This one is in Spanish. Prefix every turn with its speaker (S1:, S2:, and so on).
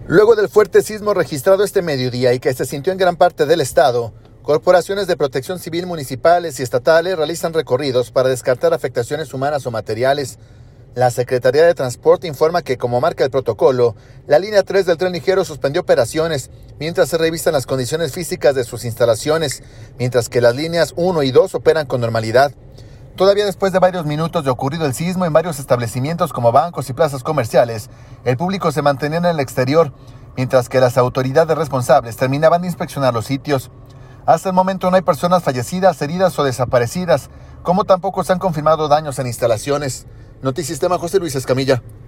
S1: Luego del fuerte sismo registrado este mediodía y que se sintió en gran parte del estado, corporaciones de protección civil municipales y estatales realizan recorridos para descartar afectaciones humanas o materiales. La Secretaría de Transporte informa que, como marca el protocolo, la línea 3 del tren ligero suspendió operaciones mientras se revisan las condiciones físicas de sus instalaciones, mientras que las líneas 1 y 2 operan con normalidad. Todavía después de varios minutos de ocurrido el sismo en varios establecimientos como bancos y plazas comerciales, el público se mantenía en el exterior, mientras que las autoridades responsables terminaban de inspeccionar los sitios. Hasta el momento no hay personas fallecidas, heridas o desaparecidas, como tampoco se han confirmado daños en instalaciones. Notisistema, José Luis Escamilla.